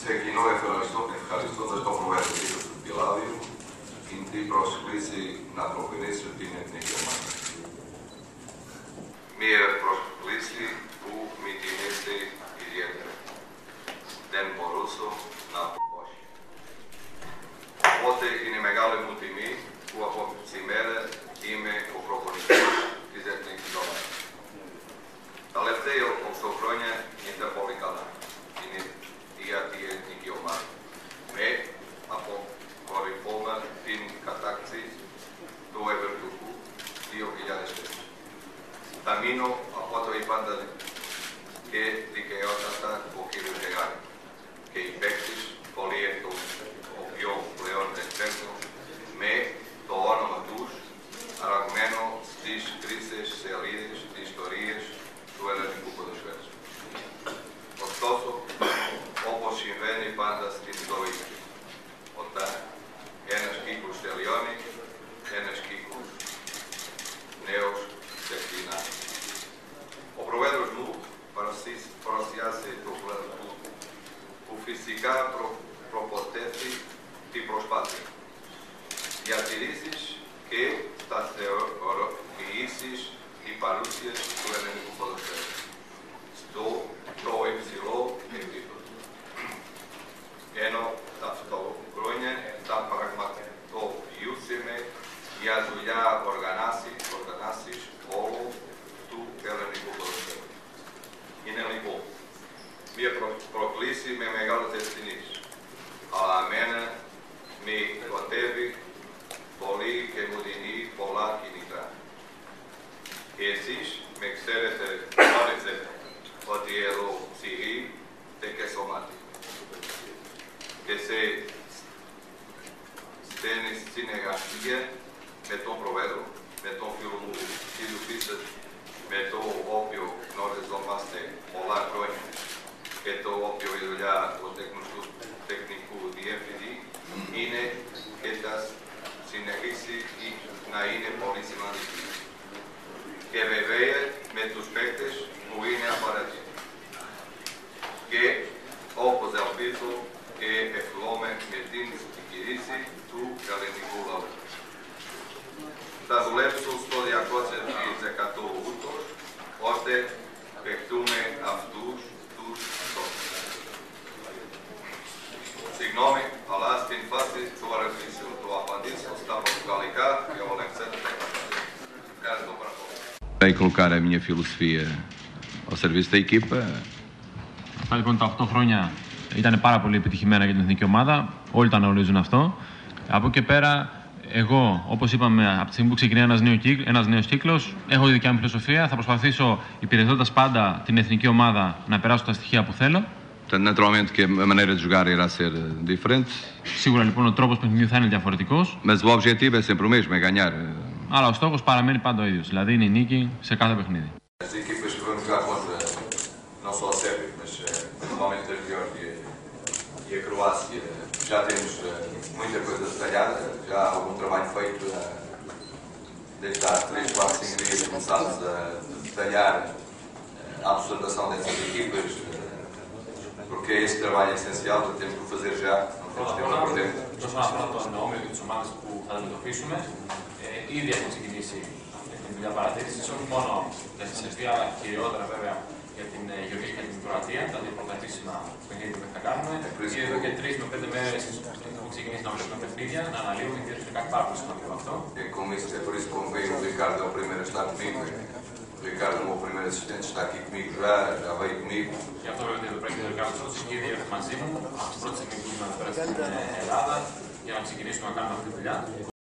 Ξεκινώ ευχαριστώντας τον Πρόεδρο του Πιλάδιου για την πρόσκληση να προχωρήσει την εθνική ομάδα. Μία πρόσκληση που με τιμήσει ιδιαίτερα. Δεν μπορούσα να πω όχι. Οπότε είναι μεγάλη μου τιμή που από σήμερα είμαι ο προπονητής της εθνικής ομάδας. Τα τελευταία 8 χρόνια είναι πολύ καλά. Είναι για την εθνική ομάδα. Με αποκορυφώνα την κατάκτηση του Ευρωκουπού 2004. Θα μείνω από το πάντα και δικαιότατα ο κ. Γεγάρη και οι παίκτες πολύ εκ των οποίων πλέον εξέρχονται με το όνομα τους αραγμένο στις χρήσες σελίδες της ιστορίας του ελληνικού ποδοσφαίρου. Ωστόσο, όπως συμβαίνει πάντα στην ζωή, όταν ένας κύκλος τελειώνει, ένας κύκλος νέος ξεκινά. Ο Πρόεδρος μου παρουσιάσε το πλάνο του, που φυσικά προποτέθη την προσπάθεια. Διατηρήσεις και σταθεροποιήσεις η παρουσία του ελληνικού ποδοσφαίρου στο πιο υψηλό επίπεδο. Ενώ ταυτόχρονα θα πραγματοποιούσαμε για δουλειά οργανάσεις όλου του ελληνικού ποδοσφαίρου. Είναι λοιπόν μια προκλήση με μεγάλες ευθύνες, αλλά εμένα με κοτεύει πολύ και μου δίνει πολλά κινητά. Και εσείς με ξέρετε ότι εδώ ψυχείτε και σωμάτι. Και σε στενή συνεργασία με τον Πρόεδρο, με τον φίλο μου κύριο Φίσερ, με το οποίο γνωριζόμαστε πολλά χρόνια και το οποίο η δουλειά του τεχνικού διευθυντή είναι και θα συνεχίσει να είναι πολύ σημαντική. Και βέβαια με τους παίκτες που είναι απαραίτητοι. Και όπως ελπίζω και ευχόμαι με την στοιχήριση του ελληνικού λαού. Θα δουλέψω στο 200% ούτως, ώστε παιχτούμε αυτούς τους στόχους. Συγγνώμη, αλλά στην φάση του αργήσεω το απαντήσω στα πορτογαλικά και ο Αλεξάνδρου θα επανέλθει. Ευχαριστώ πάρα πολύ. Vai colocar a minha filosofia ao serviço da equipa. Αυτά λοιπόν τα 8 χρόνια ήταν πάρα πολύ επιτυχημένα για την εθνική ομάδα. Όλοι το αναγνωρίζουν αυτό. Από εκεί και πέρα, εγώ, όπως είπαμε, από τη στιγμή που ξεκινάει ένας νέος κύκλος, έχω τη δικιά μου φιλοσοφία. Θα προσπαθήσω, υπηρετώντας πάντα την εθνική ομάδα, να περάσω τα στοιχεία που θέλω. Naturalmente que a maneira de jogar irá ser diferente. Σίγουρα λοιπόν ο τρόπος παιχνιδιού θα είναι διαφορετικός. Mas o objetivo é sempre o mesmo, é ganhar. Αλλά ο στόχος παραμένει πάντα ο ίδιος, δηλαδή είναι η νίκη σε κάθε παιχνίδι. As equipas que vamos jogar contra, não só a Sérvia, mas normalmente a Geórgia e a Croácia, já temos muita coisa detalhada, já há algum trabalho feito, desde há 3, 4, 5 dias começámos a detalhar a observação dessas equipas, porque esse trabalho é essencial, que temos que fazer já, não temos tempo a perder. Όσον αφορά τον όμιλο και τις ομάδες που θα αντιμετωπίσουμε, ήδη έχουν ξεκινήσει την δουλειά παρατήρησης, όχι μόνο για τη Σερβία, αλλά κυριότερα βέβαια για την Γεωργία και την Κροατία, τα δύο πρώτα επίσημα παιχνίδια που θα κάνουμε. Και εδώ και 3 με 5 μέρες έχουμε ξεκινήσει να βλέπουμε παιχνίδια, να αναλύουμε και είναι κάτι πάρα πολύ σημαντικό αυτό. É por isso que convém o Ricardo é o primeiro a estar comigo. O Ricardo é o meu primeiro assistente, está aqui comigo já veio comigo. Γι' αυτό βέβαια το πρέπει ο Ρικάρδος Σότσης και ήδη έρθει μαζί μου από τις πρώτες στιγμές που ήμουν πέρα στην Ελλάδα για να ξεκινήσουμε να κάνουμε αυτή τη δουλειά.